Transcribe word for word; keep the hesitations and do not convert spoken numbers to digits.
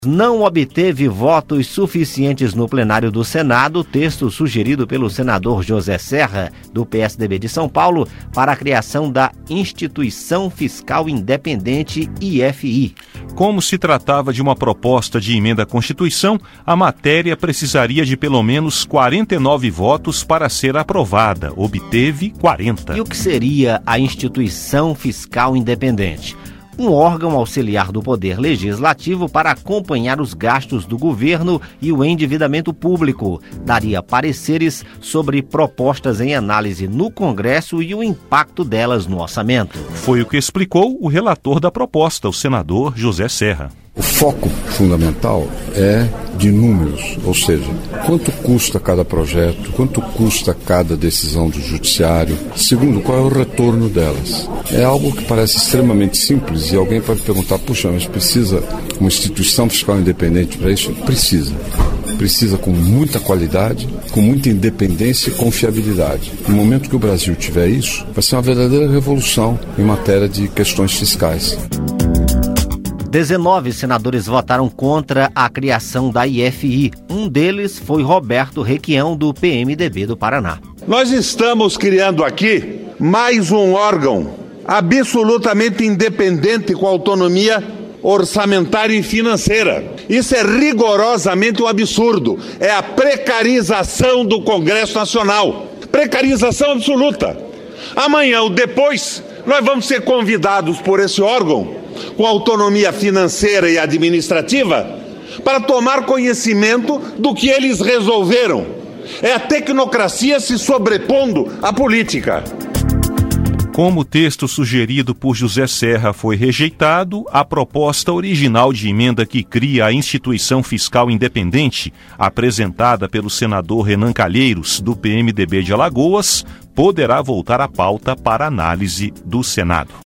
Não obteve votos suficientes no plenário do Senado o texto sugerido pelo senador José Serra, do P S D B de São Paulo, para a criação da Instituição Fiscal Independente I F I. Como se tratava de uma proposta de emenda à Constituição, a matéria precisaria de pelo menos quarenta e nove votos para ser aprovada. Obteve quarenta. E o que seria a Instituição Fiscal Independente? Um órgão auxiliar do Poder Legislativo para acompanhar os gastos do governo e o endividamento público. Daria pareceres sobre propostas em análise no Congresso e o impacto delas no orçamento. Foi o que explicou o relator da proposta, o senador José Serra. O foco fundamental é de números, ou seja, quanto custa cada projeto, quanto custa cada decisão do judiciário, segundo, qual é o retorno delas. É algo que parece extremamente simples e alguém pode perguntar, puxa, mas precisa uma instituição fiscal independente para isso? Precisa. Precisa com muita qualidade, com muita independência e confiabilidade. No momento que o Brasil tiver isso, vai ser uma verdadeira revolução em matéria de questões fiscais. dezenove senadores votaram contra a criação da I F I. Um deles foi Roberto Requião, do P M D B do Paraná. Nós estamos criando aqui mais um órgão absolutamente independente com autonomia orçamentária e financeira. Isso é rigorosamente um absurdo. É a precarização do Congresso Nacional. Precarização absoluta. Amanhã ou depois, nós vamos ser convidados por esse órgão com autonomia financeira e administrativa, para tomar conhecimento do que eles resolveram. É a tecnocracia se sobrepondo à política. Como o texto sugerido por José Serra foi rejeitado, a proposta original de emenda que cria a Instituição Fiscal Independente, apresentada pelo senador Renan Calheiros, do P M D B de Alagoas, poderá voltar à pauta para análise do Senado.